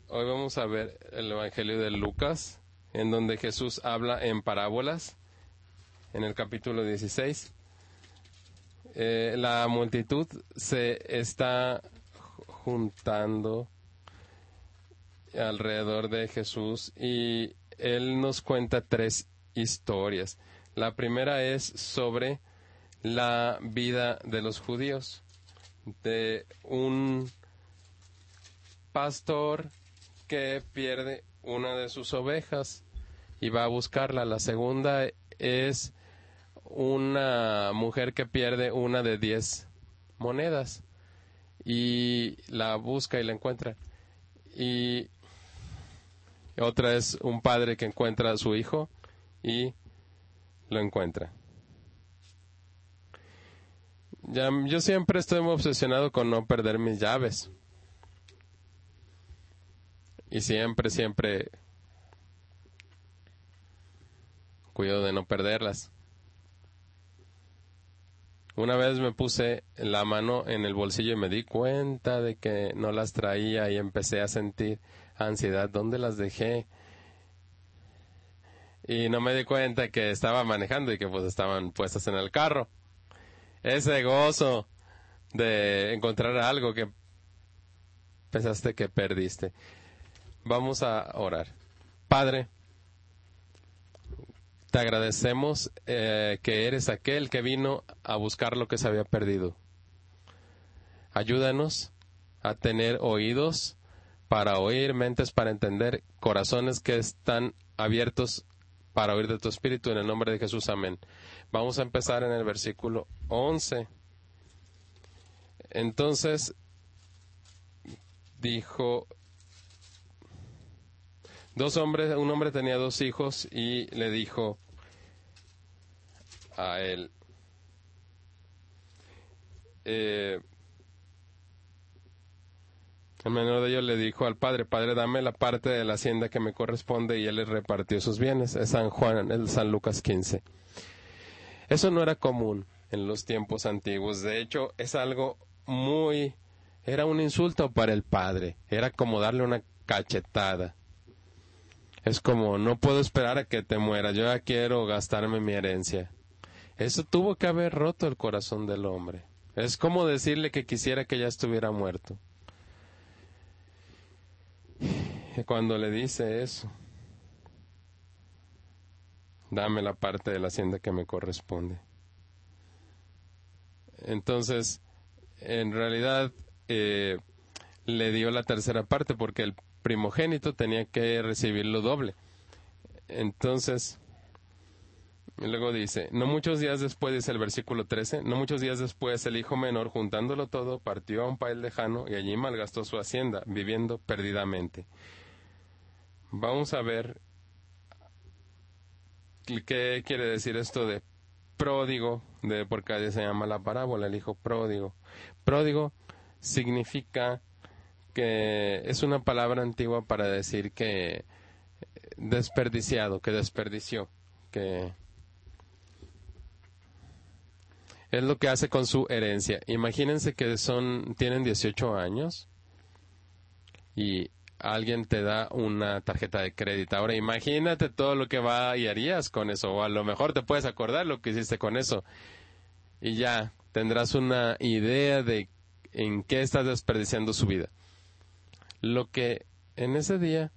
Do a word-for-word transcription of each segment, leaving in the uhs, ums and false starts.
Hoy vamos a ver el Evangelio de Lucas, en donde Jesús habla en parábolas, en el capítulo dieciséis. Eh, la multitud se está juntando alrededor de Jesús y Él nos cuenta tres historias. La primera es sobre la vida de los judíos, de un pastor que pierde una de sus ovejas y va a buscarla. La segunda es una mujer que pierde una de diez monedas y la busca y la encuentra. Y otra es un padre que encuentra a su hijo y lo encuentra. Ya, yo siempre estoy muy obsesionado con no perder mis llaves. Y siempre, siempre cuido de no perderlas. Una vez me puse la mano en el bolsillo y me di cuenta de que no las traía y empecé a sentir ansiedad. ¿Dónde las dejé? Y no me di cuenta que estaba manejando y que pues estaban puestas en el carro. Ese gozo de encontrar algo que pensaste que perdiste. Vamos a orar. Padre, te agradecemos eh, que eres aquel que vino a buscar lo que se había perdido. Ayúdanos a tener oídos para oír, mentes para entender, corazones que están abiertos para oír de tu Espíritu, en el nombre de Jesús. Amén. Vamos a empezar en el versículo once. Entonces dijo, dos hombres, un hombre tenía dos hijos y le dijo a él, eh, el menor de ellos le dijo al padre, padre, dame la parte de la hacienda que me corresponde, y él le repartió sus bienes. Es San Juan, es San Lucas quince. Eso no era común en los tiempos antiguos. De hecho, es algo muy, era un insulto para el padre. Era como darle una cachetada. Es como, no puedo esperar a que te mueras, yo ya quiero gastarme mi herencia. Eso tuvo que haber roto el corazón del hombre. Es como decirle que quisiera que ya estuviera muerto. Cuando le dice eso, dame la parte de la hacienda que me corresponde. Entonces, en realidad, eh, le dio la tercera parte porque el primogénito tenía que recibir lo doble. Entonces, luego dice, no muchos días después, dice el versículo trece, no muchos días después el hijo menor, juntándolo todo, partió a un país lejano y allí malgastó su hacienda, viviendo perdidamente. Vamos a ver qué quiere decir esto de pródigo, de porque se llama la parábola, el hijo pródigo. Pródigo significa que es una palabra antigua para decir que desperdiciado, que desperdició, que es lo que hace con su herencia. Imagínense que son, tienen dieciocho años y alguien te da una tarjeta de crédito. Ahora imagínate todo lo que va y harías con eso, o a lo mejor te puedes acordar lo que hiciste con eso y ya tendrás una idea de en qué estás desperdiciando su vida. Lo que en ese día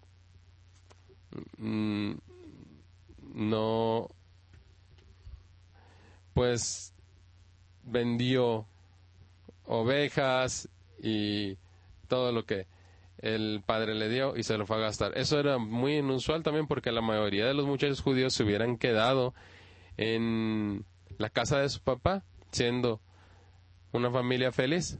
mmm, no, pues vendió ovejas y todo lo que el padre le dio y se lo fue a gastar. Eso era muy inusual también porque la mayoría de los muchachos judíos se hubieran quedado en la casa de su papá, siendo una familia feliz.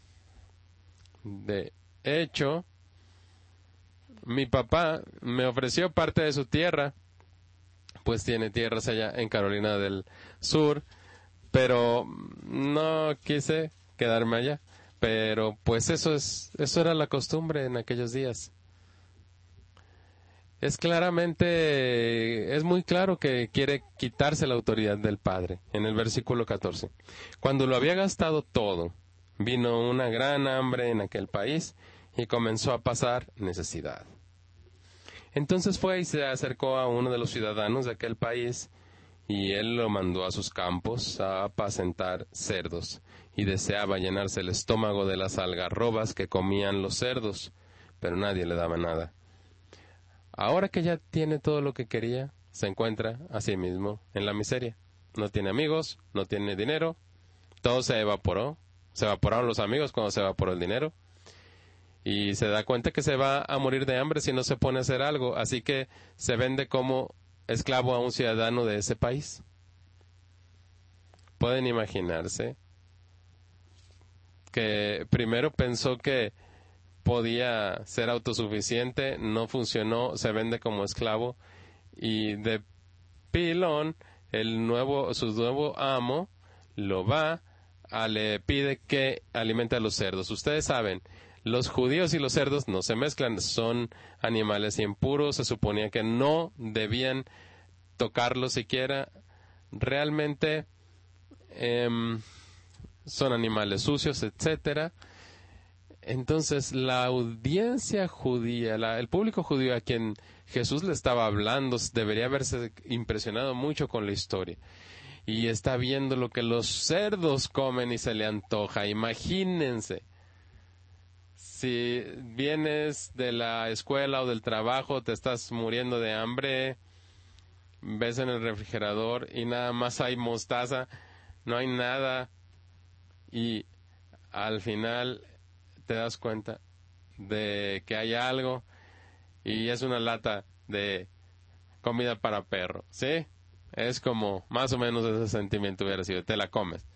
De hecho, mi papá me ofreció parte de su tierra, pues tiene tierras allá en Carolina del Sur, pero no quise quedarme allá. Pero pues eso es, eso era la costumbre en aquellos días. Es claramente, es muy claro que quiere quitarse la autoridad del padre, en el versículo catorce. Cuando lo había gastado todo, vino una gran hambre en aquel país, y comenzó a pasar necesidad. Entonces fue y se acercó a uno de los ciudadanos de aquel país, y él lo mandó a sus campos a apacentar cerdos, y deseaba llenarse el estómago de las algarrobas que comían los cerdos, pero nadie le daba nada. Ahora que ya tiene todo lo que quería, se encuentra a sí mismo en la miseria. No tiene amigos, no tiene dinero, todo se evaporó, se evaporaron los amigos cuando se evaporó el dinero, y se da cuenta que se va a morir de hambre si no se pone a hacer algo, así que se vende como esclavo a un ciudadano de ese país. Pueden imaginarse que primero pensó que podía ser autosuficiente, no funcionó, se vende como esclavo, y de pilón el nuevo, su nuevo amo lo va a le pide que alimente a los cerdos. Ustedes saben, los judíos y los cerdos no se mezclan, son animales impuros, se suponía que no debían tocarlos siquiera. Realmente eh, son animales sucios, etcétera. Entonces la audiencia judía, la, el público judío a quien Jesús le estaba hablando, debería haberse impresionado mucho con la historia. Y está viendo lo que los cerdos comen y se le antoja. Imagínense, si vienes de la escuela o del trabajo, te estás muriendo de hambre, ves en el refrigerador y nada más hay mostaza, no hay nada, y al final te das cuenta de que hay algo y es una lata de comida para perro, ¿sí? Es como más o menos ese sentimiento hubiera sido, te la comes.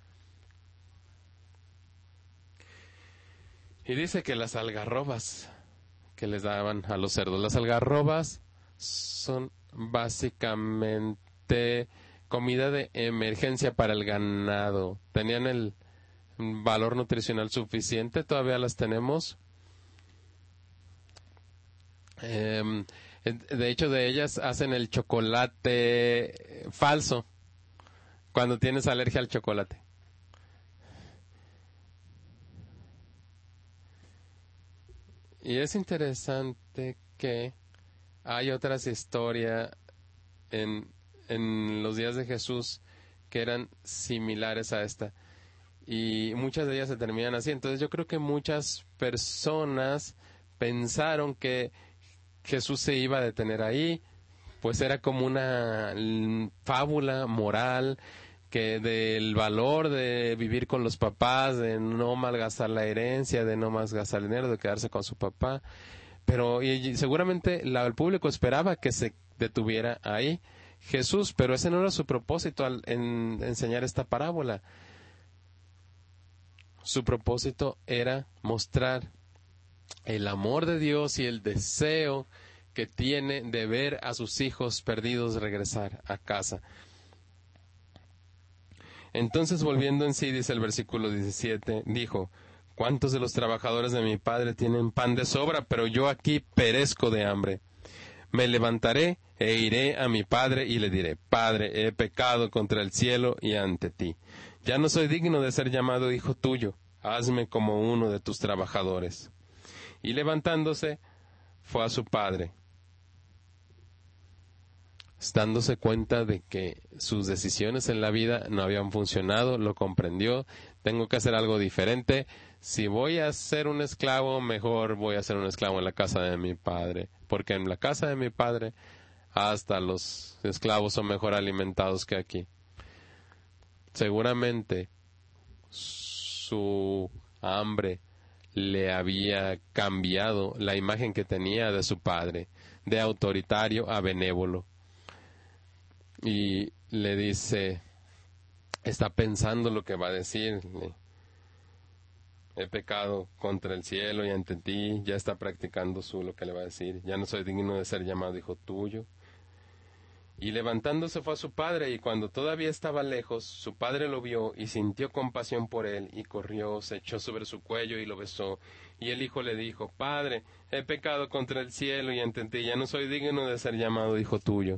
Y dice que las algarrobas que les daban a los cerdos, las algarrobas son básicamente comida de emergencia para el ganado. Tenían el valor nutricional suficiente, todavía las tenemos. Eh, de hecho, de ellas hacen el chocolate falso cuando tienes alergia al chocolate. Y es interesante que hay otras historias en, en los días de Jesús que eran similares a esta. Y muchas de ellas se terminan así. Entonces yo creo que muchas personas pensaron que Jesús se iba a detener ahí, pues era como una fábula moral que del valor de vivir con los papás, de no malgastar la herencia, de no malgastar el dinero, de quedarse con su papá. Pero y seguramente la, el público esperaba que se detuviera ahí Jesús, pero ese no era su propósito al en, enseñar esta parábola. Su propósito era mostrar el amor de Dios y el deseo que tiene de ver a sus hijos perdidos regresar a casa. Entonces, volviendo en sí, dice el versículo diecisiete, dijo: ¿cuántos de los trabajadores de mi padre tienen pan de sobra, pero yo aquí perezco de hambre? Me levantaré e iré a mi padre y le diré: Padre, he pecado contra el cielo y ante ti. Ya no soy digno de ser llamado hijo tuyo. Hazme como uno de tus trabajadores. Y levantándose, fue a su padre. Dándose cuenta de que sus decisiones en la vida no habían funcionado, lo comprendió. Tengo que hacer algo diferente. Si voy a ser un esclavo, mejor voy a ser un esclavo en la casa de mi padre. Porque en la casa de mi padre hasta los esclavos son mejor alimentados que aquí. Seguramente su hambre le había cambiado la imagen que tenía de su padre, de autoritario a benévolo. Y le dice, está pensando lo que va a decir. He pecado contra el cielo y ante ti. Ya está practicando su lo que le va a decir. Ya no soy digno de ser llamado hijo tuyo. Y levantándose fue a su padre, y cuando todavía estaba lejos, su padre lo vio y sintió compasión por él, y corrió, se echó sobre su cuello y lo besó. Y el hijo le dijo: Padre, he pecado contra el cielo y ante ti. Ya no soy digno de ser llamado hijo tuyo.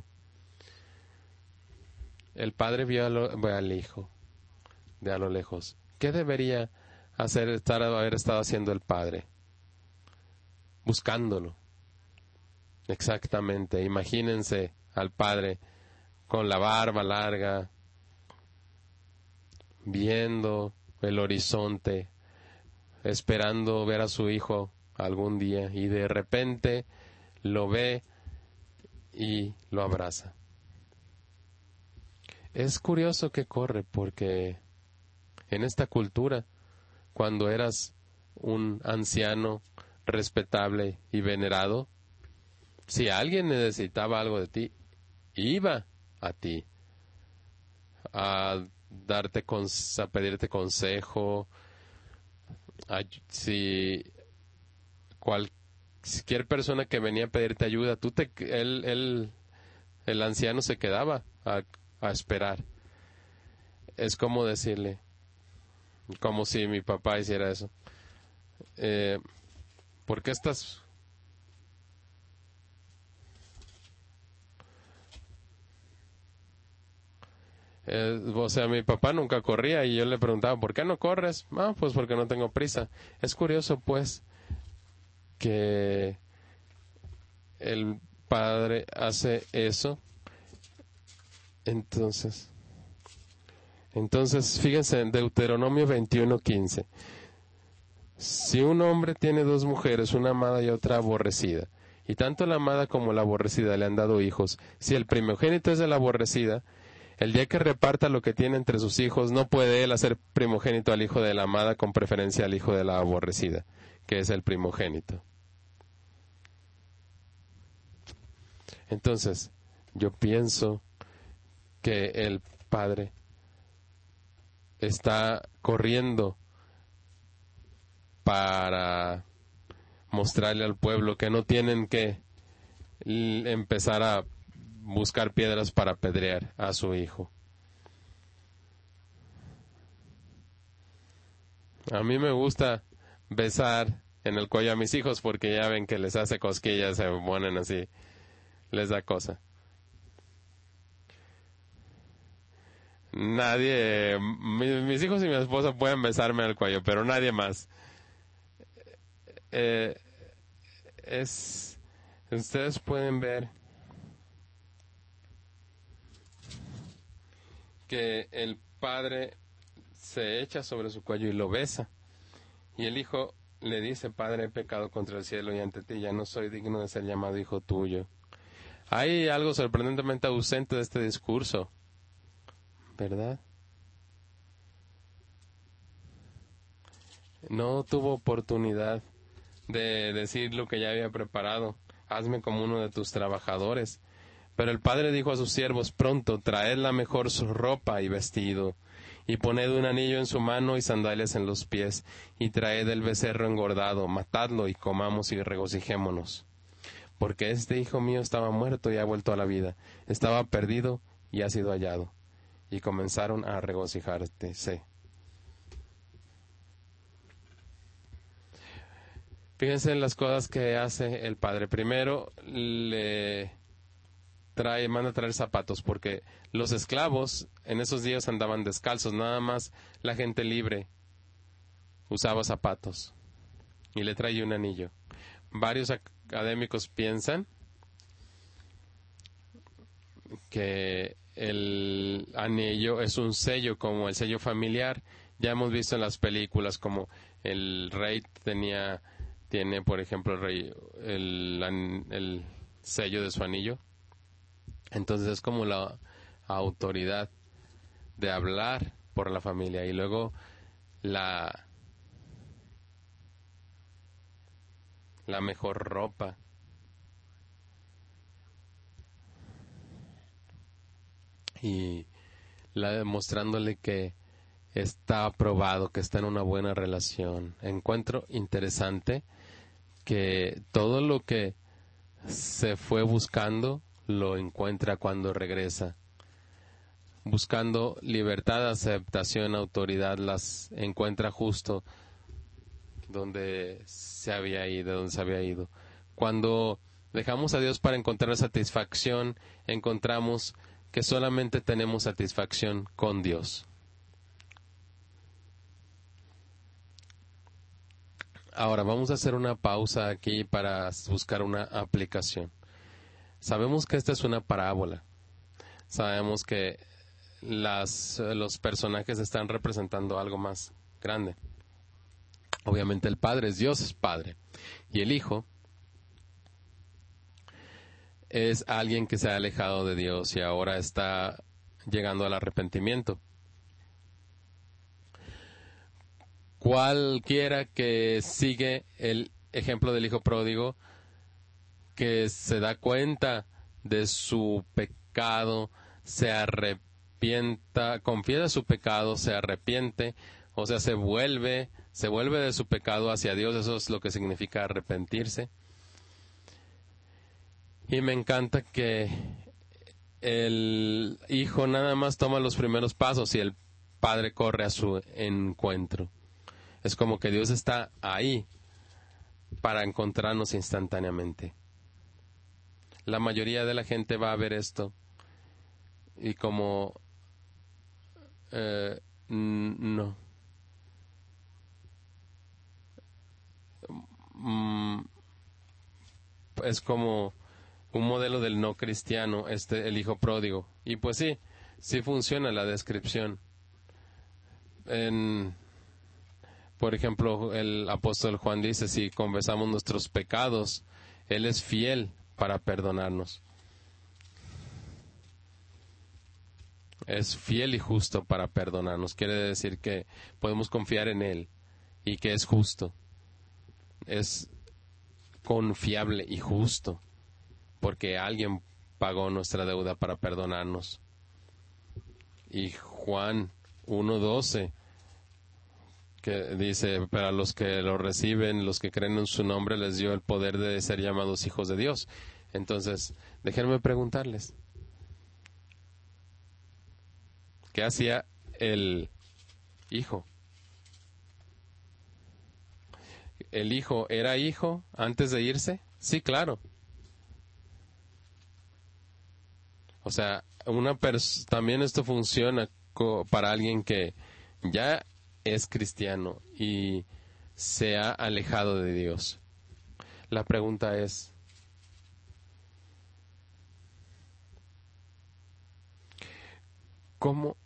El padre vio a lo, al hijo de a lo lejos. ¿Qué debería hacer, estar, haber estado haciendo el padre? buscándolo. Exactamente, imagínense al padre con la barba larga, viendo el horizonte, esperando ver a su hijo algún día, y de repente lo ve y lo abraza. Es curioso que corre, porque en esta cultura, cuando eras un anciano respetable y venerado, si alguien necesitaba algo de ti, iba a ti a darte cons- a pedirte consejo. A, si cualquier persona que venía a pedirte ayuda, tú te él, él el anciano se quedaba a, a esperar. Es como decirle, como si mi papá hiciera eso. Eh, ¿Por qué estás? Eh, o sea, mi papá nunca corría y yo le preguntaba, ¿por qué no corres? Ah, pues porque no tengo prisa. Es curioso, pues, que el padre hace eso. Entonces, entonces, fíjense en Deuteronomio veintiuno quince. Si un hombre tiene dos mujeres, una amada y otra aborrecida, y tanto la amada como la aborrecida le han dado hijos, si el primogénito es de la aborrecida, el día que reparta lo que tiene entre sus hijos, no puede él hacer primogénito al hijo de la amada con preferencia al hijo de la aborrecida, que es el primogénito. Entonces, yo pienso que el padre está corriendo para mostrarle al pueblo que no tienen que empezar a buscar piedras para apedrear a su hijo. A mí me gusta besar en el cuello a mis hijos porque ya ven que les hace cosquillas, se ponen así, les da cosa. Nadie, mi, mis hijos y mi esposa pueden besarme al cuello, pero nadie más. Eh, es, ustedes pueden ver que el padre se echa sobre su cuello y lo besa. Y el hijo le dice, Padre, he pecado contra el cielo y ante ti, ya no soy digno de ser llamado hijo tuyo. Hay algo sorprendentemente ausente de este discurso, ¿verdad? No tuvo oportunidad de decir lo que ya había preparado. Hazme como uno de tus trabajadores. Pero el padre dijo a sus siervos, pronto, traed la mejor ropa y vestido, y poned un anillo en su mano y sandalias en los pies, y traed el becerro engordado, matadlo y comamos y regocijémonos. Porque este hijo mío estaba muerto y ha vuelto a la vida, estaba perdido y ha sido hallado. Y comenzaron a regocijarse. Fíjense en las cosas que hace el padre. Primero le trae, manda a traer zapatos, porque los esclavos en esos días andaban descalzos, nada más la gente libre usaba zapatos, y le trae un anillo. Varios académicos piensan que el anillo es un sello, como el sello familiar. Ya hemos visto en las películas como el rey tenía, tiene por ejemplo el rey el, el sello de su anillo. Entonces es como la autoridad de hablar por la familia. Y luego la la mejor ropa. Y la demostrándole que está aprobado, que está en una buena relación. Encuentro interesante que todo lo que se fue buscando lo encuentra cuando regresa. Buscando libertad, aceptación, autoridad, las encuentra justo donde se había ido, donde se había ido. Cuando dejamos a Dios para encontrar satisfacción, encontramos que solamente tenemos satisfacción con Dios. Ahora vamos a hacer una pausa aquí para buscar una aplicación. Sabemos que esta es una parábola. Sabemos que las, los personajes están representando algo más grande. Obviamente el Padre es Dios, es Padre. Y el Hijo es alguien que se ha alejado de Dios y ahora está llegando al arrepentimiento. Cualquiera que sigue el ejemplo del Hijo pródigo, que se da cuenta de su pecado, se arrepienta, confiesa su pecado, se arrepiente, o sea, se vuelve, se vuelve de su pecado hacia Dios, eso es lo que significa arrepentirse. Y me encanta que el Hijo nada más toma los primeros pasos y el Padre corre a su encuentro. Es como que Dios está ahí para encontrarnos instantáneamente. La mayoría de la gente va a ver esto y como eh, no mm, es como un modelo del no cristiano, este el hijo pródigo. Y pues sí, sí funciona la descripción. En, por ejemplo, el apóstol Juan dice, si confesamos nuestros pecados, Él es fiel para perdonarnos. Es fiel y justo para perdonarnos. Quiere decir que podemos confiar en Él y que es justo. Es confiable y justo porque alguien pagó nuestra deuda para perdonarnos. Y Juan uno doce que dice, para los que lo reciben, los que creen en su nombre, les dio el poder de ser llamados hijos de Dios. Entonces, déjenme preguntarles, ¿qué hacía el hijo? ¿El hijo era hijo antes de irse? Sí, claro. O sea, una pers- también esto funciona co- para alguien que ya es cristiano y se ha alejado de Dios. La pregunta es, ¿cómo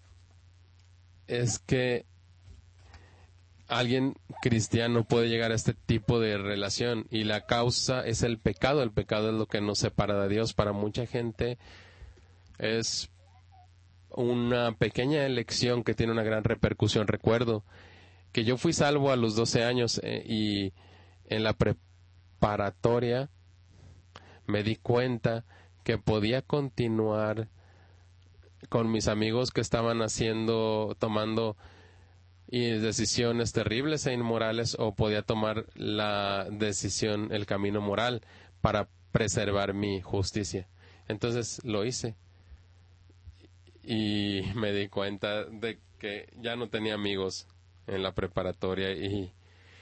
es que alguien cristiano puede llegar a este tipo de relación? Y la causa es el pecado. El pecado es lo que nos separa de Dios. Para mucha gente es una pequeña elección que tiene una gran repercusión. Recuerdo que yo fui salvo a los doce años eh, y en la preparatoria me di cuenta que podía continuar con mis amigos que estaban haciendo, tomando y decisiones terribles e inmorales, o podía tomar la decisión, el camino moral para preservar mi justicia. Entonces lo hice y me di cuenta de que ya no tenía amigos en la preparatoria y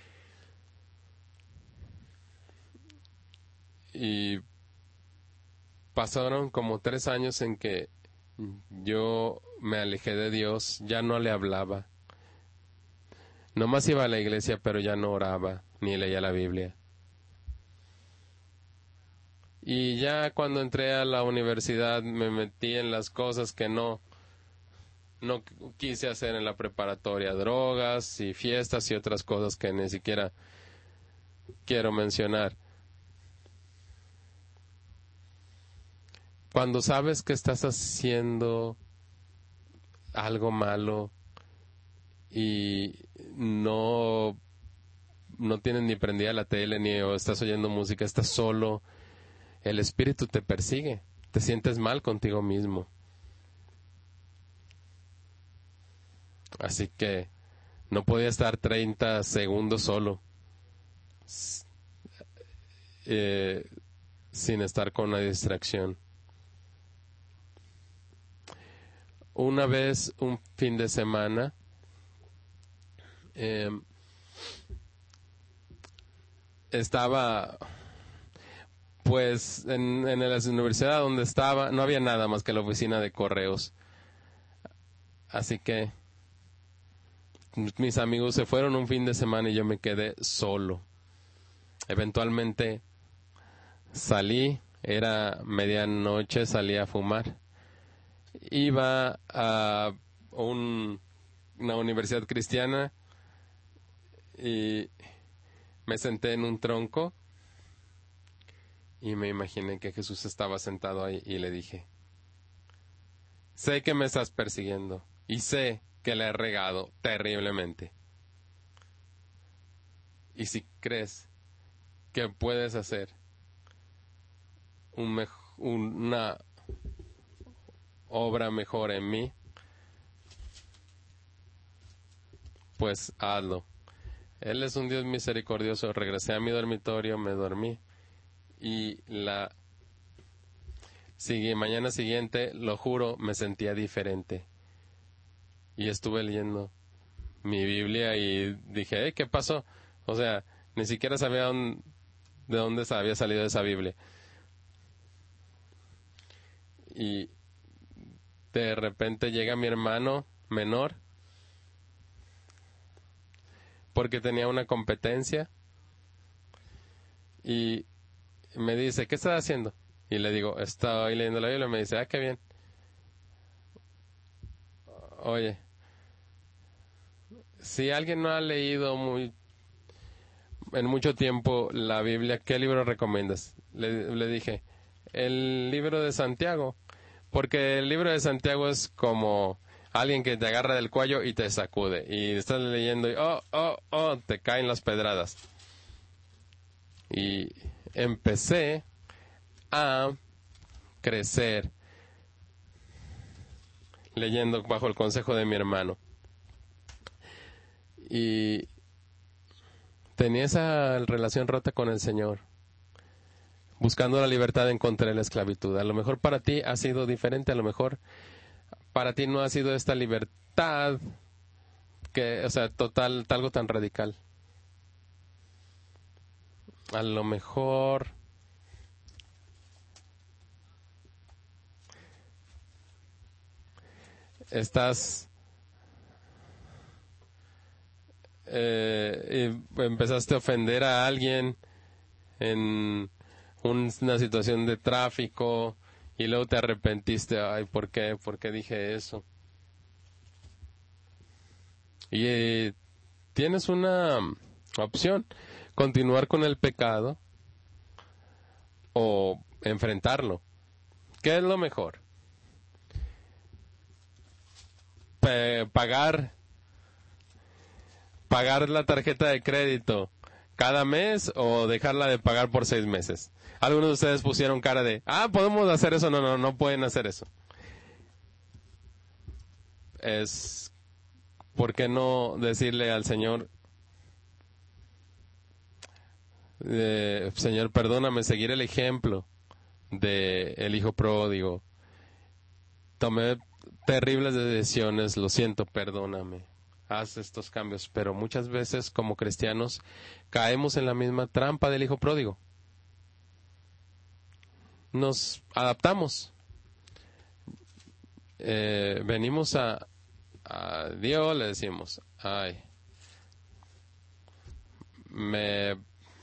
y pasaron como tres años en que yo me alejé de Dios, ya no le hablaba. Nomás iba a la iglesia, pero ya no oraba, ni leía la Biblia. Y ya cuando entré a la universidad me metí en las cosas que no, no quise hacer en la preparatoria, drogas y fiestas y otras cosas que ni siquiera quiero mencionar. Cuando sabes que estás haciendo algo malo y no no tienes ni prendida la tele ni o estás oyendo música, estás solo, el espíritu te persigue, te sientes mal contigo mismo. Así que no podía estar treinta segundos solo eh, sin estar con una distracción. Una vez, un fin de semana, eh, estaba pues en, en la universidad donde estaba, no había nada más que la oficina de correos. Así que mis amigos se fueron un fin de semana y yo me quedé solo. Eventualmente salí, era medianoche, salí a fumar. Iba a un, una universidad cristiana y me senté en un tronco y me imaginé que Jesús estaba sentado ahí y le dije: sé que me estás persiguiendo y sé que le he regado terriblemente. Y si crees que puedes hacer un mej- una obra mejor en mí, pues hazlo. Él es un Dios misericordioso. Regresé a mi dormitorio, me dormí y la sigue, mañana siguiente, lo juro, me sentía diferente. Y estuve leyendo mi Biblia y dije: "¿Eh, ¿qué pasó?". O sea, ni siquiera sabía dónde, de dónde había salido esa Biblia. Y de repente llega mi hermano menor porque tenía una competencia y me dice: ¿qué estás haciendo? Y le digo: estoy leyendo la Biblia. Me dice: ah, qué bien. Oye, si alguien no ha leído muy en mucho tiempo la Biblia, ¿qué libro recomiendas? Le, le dije: el libro de Santiago, porque el libro de Santiago es como alguien que te agarra del cuello y te sacude, y estás leyendo y oh, oh, oh, te caen las pedradas. Y empecé a crecer leyendo bajo el consejo de mi hermano. Y tenía esa relación rota con el Señor. Buscando la libertad encontré la esclavitud. A lo mejor para ti ha sido diferente, a lo mejor para ti no ha sido esta libertad, que, o sea, total, algo tan radical. A lo mejor estás eh, y empezaste a ofender a alguien en un- una situación de tráfico y luego te arrepentiste. Ay, ¿por qué? ¿Por qué dije eso? Y eh, tienes una opción: continuar con el pecado o enfrentarlo. ¿Qué es lo mejor? P- pagar pagar la tarjeta de crédito cada mes o dejarla de pagar por seis meses. Algunos de ustedes pusieron cara de: ah, podemos hacer eso. No, no, no pueden hacer eso. Es, ¿por qué no decirle al Señor: eh, Señor, perdóname, seguir el ejemplo de el hijo pródigo? Tomé terribles decisiones, lo siento, perdóname. Haz estos cambios. Pero muchas veces como cristianos caemos en la misma trampa del hijo pródigo. Nos adaptamos. Eh, venimos a, a Dios, le decimos: ay, me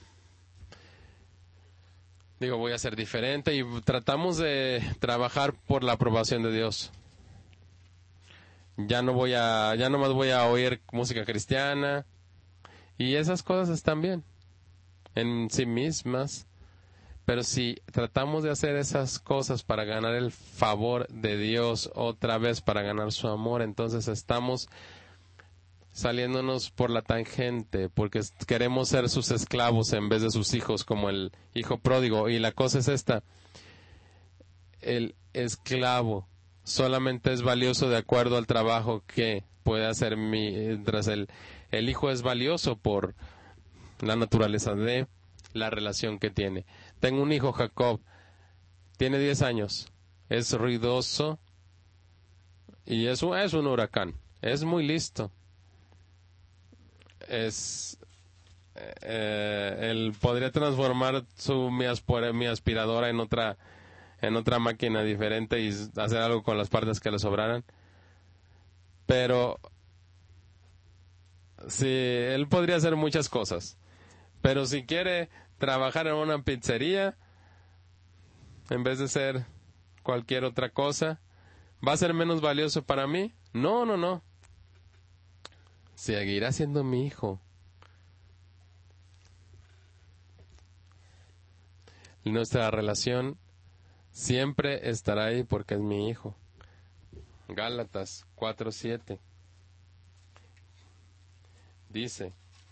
digo, voy a ser diferente, y tratamos de trabajar por la aprobación de Dios. Ya no voy a, ya no más voy a oír música cristiana, y esas cosas están bien en sí mismas, pero si tratamos de hacer esas cosas para ganar el favor de Dios otra vez, para ganar su amor, entonces estamos saliéndonos por la tangente, porque queremos ser sus esclavos en vez de sus hijos, como el hijo pródigo. Y la cosa es esta: el esclavo solamente es valioso de acuerdo al trabajo que puede hacer. Mientras el, el hijo es valioso por la naturaleza de la relación que tiene. Tengo un hijo, Jacob, tiene diez años, es ruidoso y es un, es un huracán, es muy listo. Es eh, él podría transformar su mi, aspira, mi aspiradora en otra en otra máquina diferente y hacer algo con las partes que le sobraran, pero sí, él podría hacer muchas cosas, pero si quiere trabajar en una pizzería, en vez de ser cualquier otra cosa, ¿va a ser menos valioso para mí? No, no, no. Seguirá siendo mi hijo. Nuestra relación siempre estará ahí porque es mi hijo. Gálatas cuatro siete dice: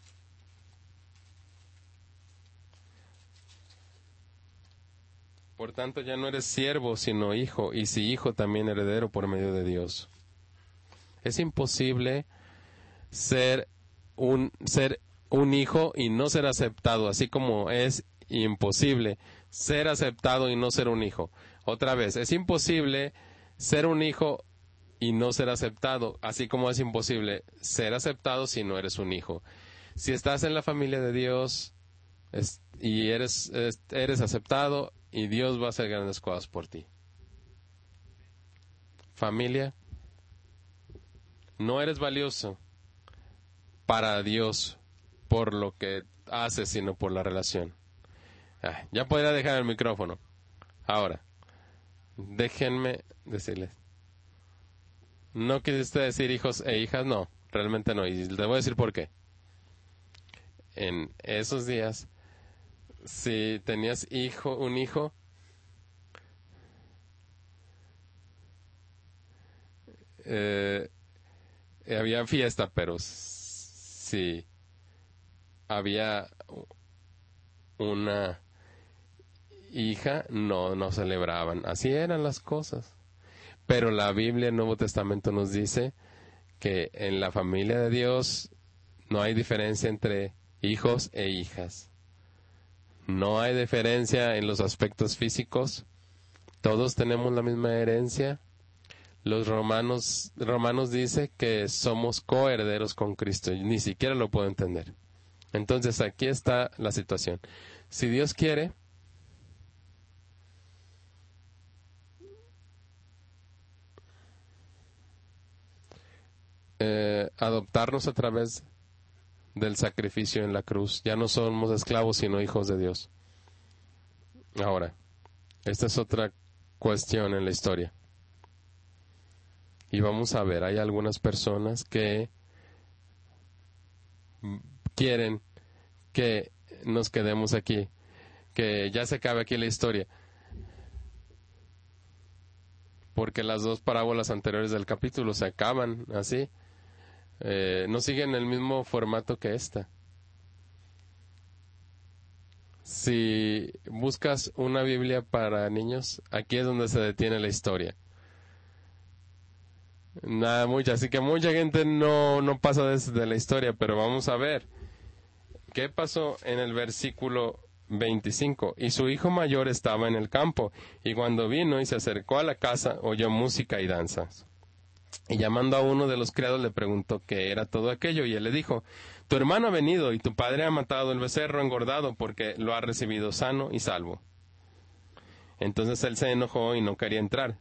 por tanto ya no eres siervo sino hijo, y si hijo también heredero por medio de Dios. Es imposible ser un ser un hijo y no ser aceptado, así como es imposible ser aceptado y no ser un hijo. Otra vez, es imposible ser un hijo y no ser aceptado, así como es imposible ser aceptado si no eres un hijo. Si estás en la familia de Dios es, y eres, es, eres aceptado, y Dios va a hacer grandes cosas por ti. Familia, no eres valioso para Dios por lo que haces, sino por la relación. Ah, ya podría dejar el micrófono. Ahora, déjenme decirles. No quisiste decir hijos e hijas, no, realmente no. Y les voy a decir por qué. En esos días, si tenías hijo, un hijo, eh, había fiesta, pero si había una hija, no, no celebraban. Así eran las cosas. Pero la Biblia, el Nuevo Testamento nos dice que en la familia de Dios no hay diferencia entre hijos e hijas. No hay diferencia en los aspectos físicos. Todos tenemos la misma herencia. Los romanos, romanos dice que somos coherederos con Cristo. Ni siquiera lo puedo entender. Entonces aquí está la situación. Si Dios quiere, eh, adoptarnos a través del sacrificio en la cruz, ya no somos esclavos sino hijos de Dios. Ahora, esta es otra cuestión en la historia. Y vamos a ver, hay algunas personas que quieren que nos quedemos aquí, que ya se acabe aquí la historia, porque las dos parábolas anteriores del capítulo se acaban así, eh, no siguen el mismo formato que esta. Si buscas una Biblia para niños, aquí es donde se detiene la historia. Nada, mucha, así que mucha gente no, no pasa desde la historia, pero vamos a ver. ¿Qué pasó en el versículo veinticinco? Y su hijo mayor estaba en el campo, y cuando vino y se acercó a la casa, oyó música y danzas. Y llamando a uno de los criados le preguntó qué era todo aquello, y él le dijo: tu hermano ha venido, y tu padre ha matado el becerro engordado, porque lo ha recibido sano y salvo. Entonces él se enojó y no quería entrar.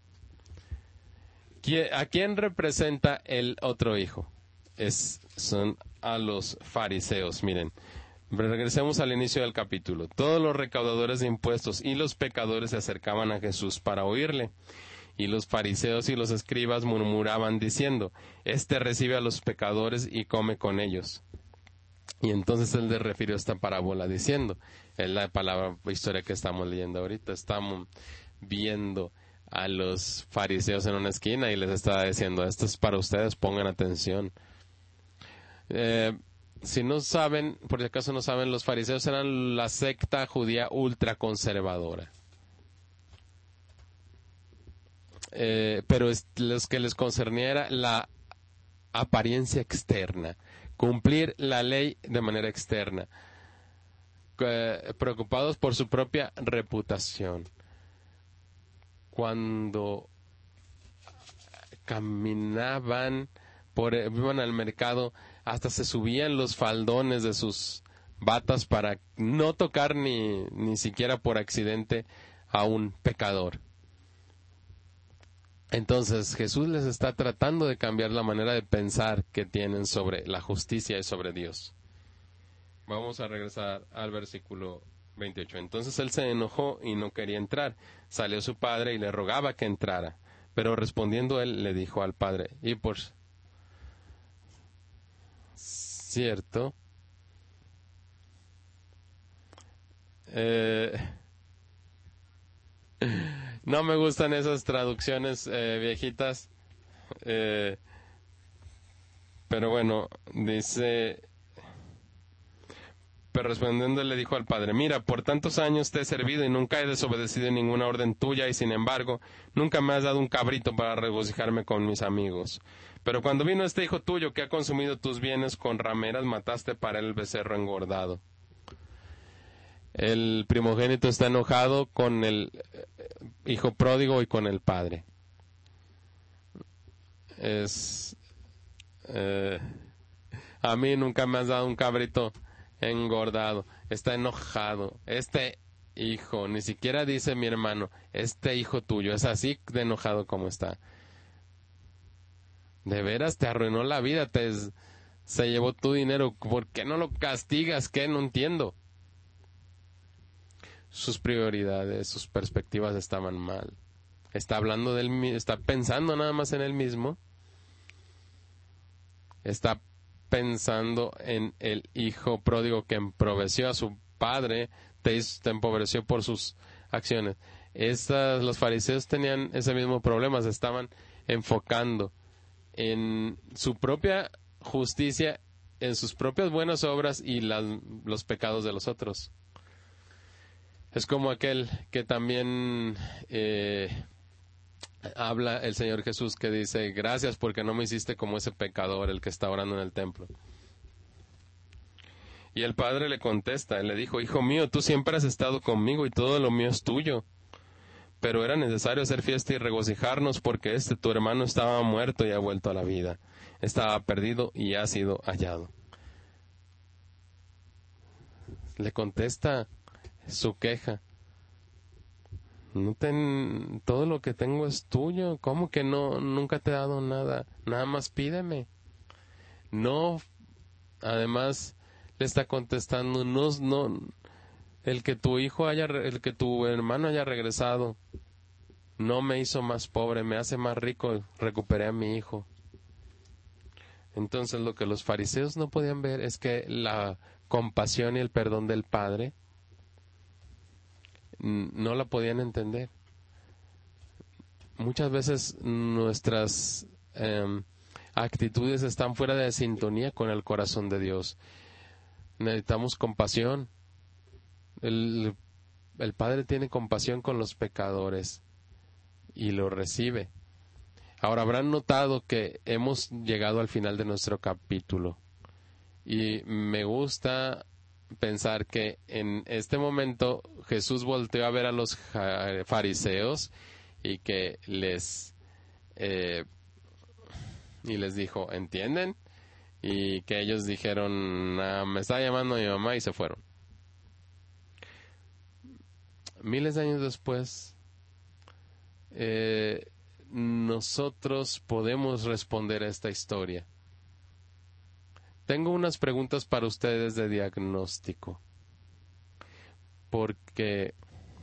¿A quién representa el otro hijo? Es, son a los fariseos. Miren, regresemos al inicio del capítulo. Todos los recaudadores de impuestos y los pecadores se acercaban a Jesús para oírle. Y los fariseos y los escribas murmuraban diciendo: este recibe a los pecadores y come con ellos. Y entonces él le refirió esta parábola diciendo, es la palabra, historia que estamos leyendo ahorita. Estamos viendo a los fariseos en una esquina y les estaba diciendo: esto es para ustedes, pongan atención. Eh, si no saben, por si acaso no saben, los fariseos eran la secta judía ultraconservadora. Eh, pero es, los que les concernía era la apariencia externa, cumplir la ley de manera externa, eh, preocupados por su propia reputación. Cuando caminaban, por, iban al mercado, hasta se subían los faldones de sus batas para no tocar ni, ni siquiera por accidente a un pecador. Entonces Jesús les está tratando de cambiar la manera de pensar que tienen sobre la justicia y sobre Dios. Vamos a regresar al versículo veintiocho. Entonces él se enojó y no quería entrar. Salió su padre y le rogaba que entrara. Pero respondiendo él le dijo al padre, y por cierto, eh, no me gustan esas traducciones eh, viejitas, eh, pero bueno, dice... Pero respondiendo le dijo al padre, mira, por tantos años te he servido y nunca he desobedecido ninguna orden tuya, y sin embargo, nunca me has dado un cabrito para regocijarme con mis amigos. Pero cuando vino este hijo tuyo que ha consumido tus bienes con rameras, mataste para él el becerro engordado. El primogénito está enojado con el hijo pródigo y con el padre. Es... Eh, a mí nunca me has dado un cabrito engordado, está enojado. Este hijo, ni siquiera dice mi hermano, este hijo tuyo, es así de enojado como está. De veras te arruinó la vida, te se llevó tu dinero, ¿por qué no lo castigas? ¿Qué? No entiendo. Sus prioridades, sus perspectivas estaban mal. Está hablando del, está pensando nada más en él mismo. Está pensando en el hijo pródigo que empobreció a su padre, te, te empobreció por sus acciones. Estas, los fariseos tenían ese mismo problema, se estaban enfocando en su propia justicia, en sus propias buenas obras y las, los pecados de los otros. Es como aquel que también eh, habla el Señor Jesús, que dice, gracias porque no me hiciste como ese pecador, el que está orando en el templo. Y el padre le contesta, él le dijo, hijo mío, tú siempre has estado conmigo y todo lo mío es tuyo. Pero era necesario hacer fiesta y regocijarnos porque este tu hermano estaba muerto y ha vuelto a la vida. Estaba perdido y ha sido hallado. Le contesta su queja. No ten, todo lo que tengo es tuyo. ¿Cómo que no? Nunca te he dado nada. Nada más pídeme. No, además le está contestando, no, no, el que tu hijo haya, el que tu hermano haya regresado, no me hizo más pobre, me hace más rico. Recuperé a mi hijo. Entonces lo que los fariseos no podían ver es que la compasión y el perdón del Padre no la podían entender. Muchas veces nuestras eh, actitudes están fuera de sintonía con el corazón de Dios. Necesitamos compasión. El, el Padre tiene compasión con los pecadores y lo recibe. Ahora habrán notado que hemos llegado al final de nuestro capítulo y me gusta pensar que en este momento Jesús volteó a ver a los fariseos y que les eh, y les dijo, ¿entienden? Y que ellos dijeron, ah, me está llamando mi mamá, y se fueron. Miles de años después, eh, nosotros podemos responder a esta historia. Tengo unas preguntas para ustedes de diagnóstico, porque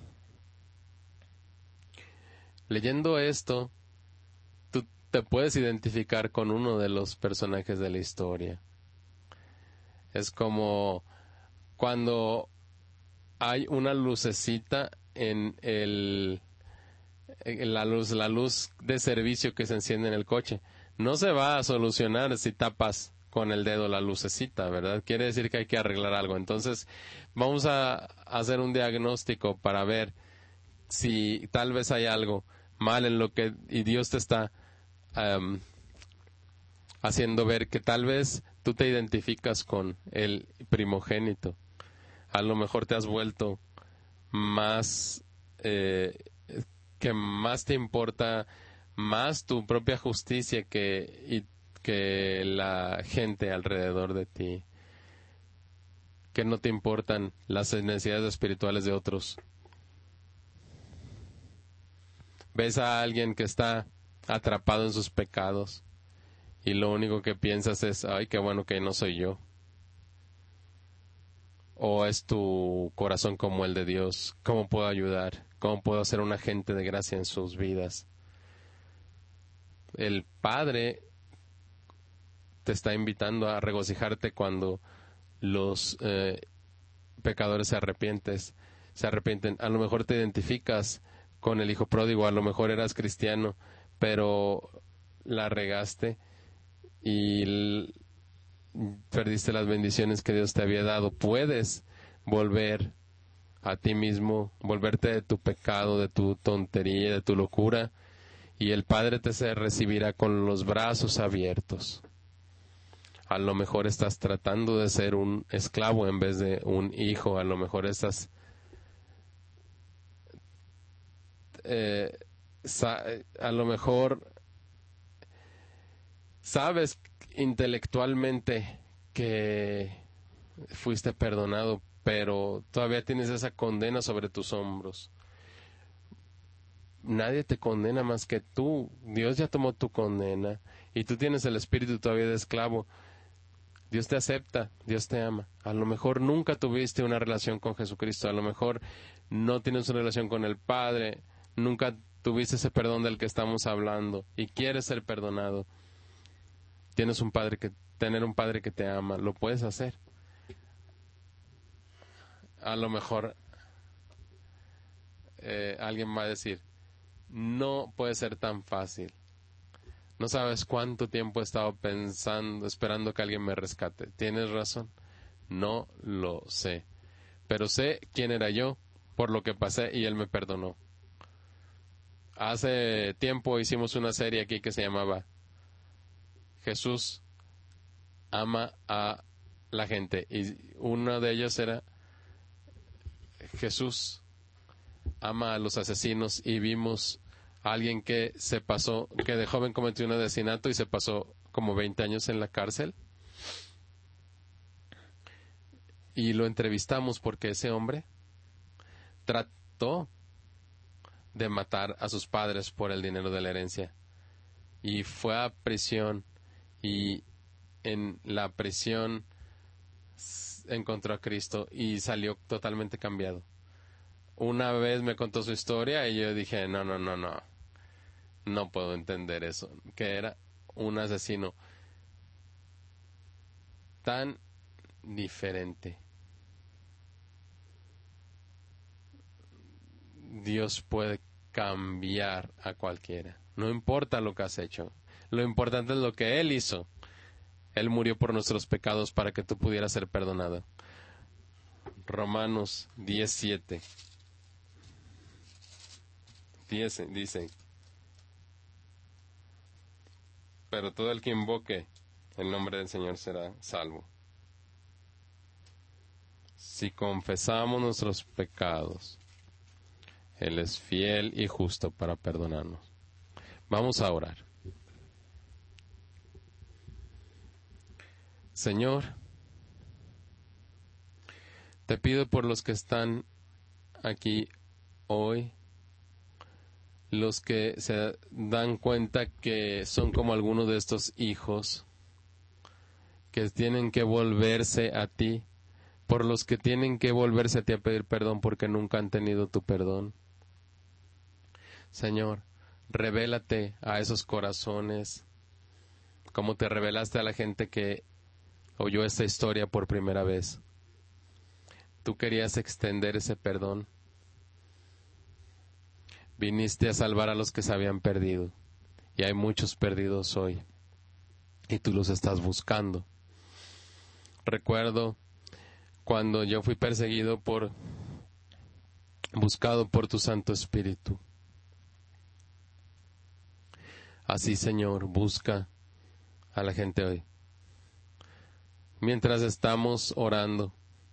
leyendo esto, tú te puedes identificar con uno de los personajes de la historia. Es como cuando hay una lucecita en el en la luz, la luz de servicio que se enciende en el coche. No se va a solucionar si tapas con el dedo la lucecita, ¿verdad? Quiere decir que hay que arreglar algo. Entonces, vamos a hacer un diagnóstico para ver si tal vez hay algo mal en lo que, y Dios te está um, haciendo ver que tal vez tú te identificas con el primogénito. A lo mejor te has vuelto más, eh, que más te importa más tu propia justicia que, y, que la gente alrededor de ti, que no te importan las necesidades espirituales de otros. Ves a alguien que está atrapado en sus pecados, y lo único que piensas es, ay, qué bueno que no soy yo. ¿O es tu corazón como el de Dios? ¿Cómo puedo ayudar? ¿Cómo puedo ser un agente de gracia en sus vidas? El Padre te está invitando a regocijarte cuando los eh, pecadores se arrepientes, se arrepienten. A lo mejor te identificas con el hijo pródigo, a lo mejor eras cristiano, pero la regaste y l- perdiste las bendiciones que Dios te había dado. Puedes volver a ti mismo, volverte de tu pecado, de tu tontería, de tu locura, y el Padre te se recibirá con los brazos abiertos. A lo mejor estás tratando de ser un esclavo en vez de un hijo, a lo mejor estás eh, sa- a lo mejor sabes intelectualmente que fuiste perdonado, pero todavía tienes esa condena sobre tus hombros. Nadie te condena más que tú. Dios ya tomó tu condena y tú tienes el espíritu todavía de esclavo. Dios te acepta, Dios te ama. A lo mejor nunca tuviste una relación con Jesucristo, a lo mejor no tienes una relación con el Padre, nunca tuviste ese perdón del que estamos hablando y quieres ser perdonado. Tienes un padre que tener un padre que te ama, lo puedes hacer. A lo mejor eh, alguien va a decir, no puede ser tan fácil. No sabes cuánto tiempo he estado pensando, esperando que alguien me rescate. Tienes razón, no lo sé. Pero sé quién era yo, por lo que pasé, y Él me perdonó. Hace tiempo hicimos una serie aquí que se llamaba Jesús ama a la gente. Y uno de ellos era Jesús ama a los asesinos, y vimos a alguien que se pasó, que de joven cometió un asesinato y se pasó como veinte años en la cárcel. Y lo entrevistamos porque ese hombre trató de matar a sus padres por el dinero de la herencia. Y fue a prisión, y en la prisión encontró a Cristo y salió totalmente cambiado. Una vez me contó su historia y yo dije, no, no, no, no, no puedo entender eso, que era un asesino tan diferente. Dios puede cambiar a cualquiera, no importa lo que has hecho, lo importante es lo que Él hizo. Él murió por nuestros pecados para que tú pudieras ser perdonado. Romanos diecisiete diez dice, pero todo el que invoque el nombre del Señor será salvo. Si confesamos nuestros pecados, Él es fiel y justo para perdonarnos. Vamos a orar. Señor, te pido por los que están aquí hoy, los que se dan cuenta que son como algunos de estos hijos, que tienen que volverse a ti, por los que tienen que volverse a ti a pedir perdón porque nunca han tenido tu perdón. Señor, revélate a esos corazones, como te revelaste a la gente que oyó esta historia por primera vez. Tú querías extender ese perdón. Viniste a salvar a los que se habían perdido. Y hay muchos perdidos hoy. Y tú los estás buscando. Recuerdo cuando yo fui perseguido por, buscado por tu Santo Espíritu. Así, Señor, busca a la gente hoy. Mientras estamos orando,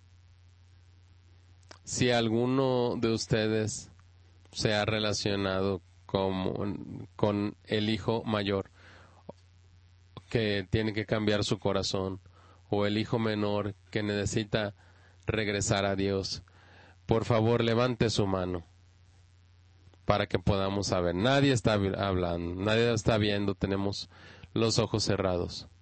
si alguno de ustedes se ha relacionado con, con el hijo mayor que tiene que cambiar su corazón, o el hijo menor que necesita regresar a Dios, por favor levante su mano. para que podamos saber. Nadie está hablando, nadie está viendo, tenemos los ojos cerrados.